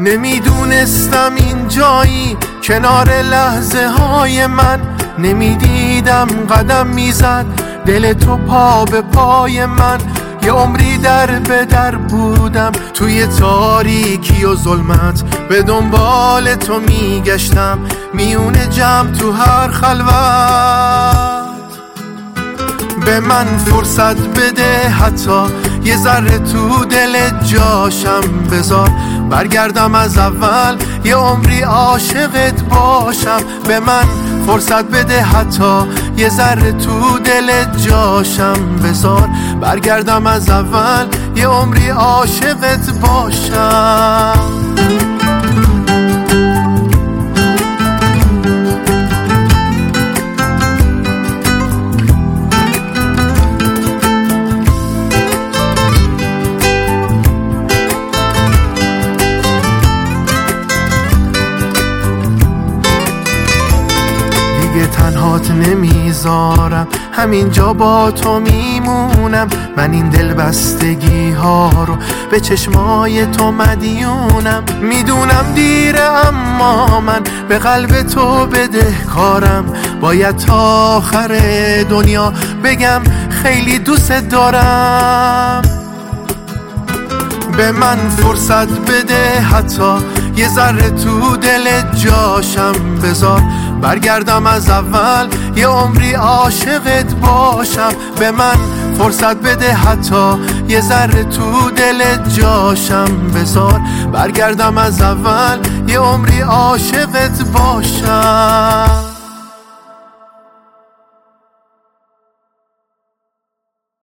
نمیدونستم این جایی کنار لحظه های من، نمیدیدم قدم میزد دل تو پا به پای من. یه عمری در به در بودم توی تاریکی و ظلمت، به دنبال تو میگشتم میونه جمع تو هر خلوت. به من فرصت بده حتی یه ذره تو دل جاشم بذار، برگردم از اول یه عمری عاشقت باشم. به من فرصت بده حتی یه ذره تو دل جاشم بذار، برگردم از اول یه عمری عاشقت باشم. تنهات نمیذارم، همینجا با تو میمونم. من این دل بستگی ها رو به چشمای تو مدیونم. میدونم دیره اما من به قلب تو بدهکارم، باید تا آخر دنیا بگم خیلی دوست دارم. به من فرصت بده حتی یه ذره تو دل جاشم بذار، برگردم از اول یه عمری عاشقت باشم. به من فرصت بده حتی یه ذره تو دل جاشم بذار، برگردم از اول یه عمری عاشقت باشم.